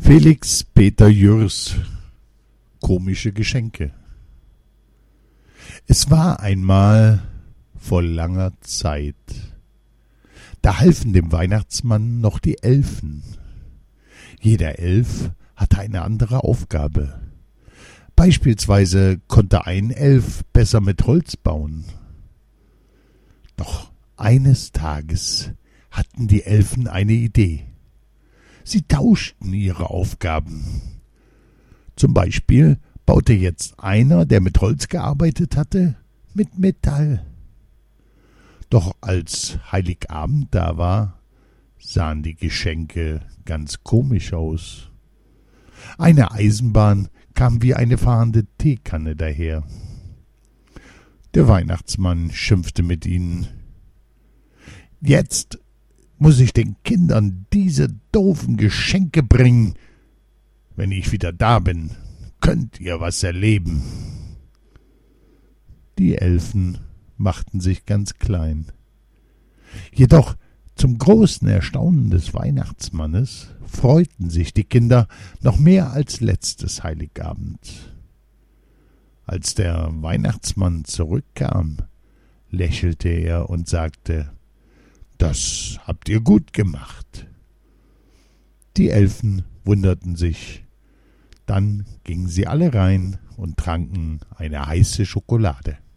Felix Peter Jürs. Komische Geschenke. Es war einmal vor langer Zeit. Da halfen dem Weihnachtsmann noch die Elfen. Jeder Elf hatte eine andere Aufgabe. Beispielsweise konnte ein Elf besser mit Holz bauen. Doch eines Tages hatten die Elfen eine Idee. Sie tauschten ihre Aufgaben. Zum Beispiel baute jetzt einer, der mit Holz gearbeitet hatte, mit Metall. Doch als Heiligabend da war, sahen die Geschenke ganz komisch aus. Eine Eisenbahn kam wie eine fahrende Teekanne daher. Der Weihnachtsmann schimpfte mit ihnen. »Jetzt muss ich den Kindern diese doofen Geschenke bringen. Wenn ich wieder da bin, könnt ihr was erleben.« Die Elfen machten sich ganz klein. Jedoch zum großen Erstaunen des Weihnachtsmannes freuten sich die Kinder noch mehr als letztes Heiligabend. Als der Weihnachtsmann zurückkam, lächelte er und sagte: »Das habt ihr gut gemacht.« Die Elfen wunderten sich. Dann gingen sie alle rein und tranken eine heiße Schokolade.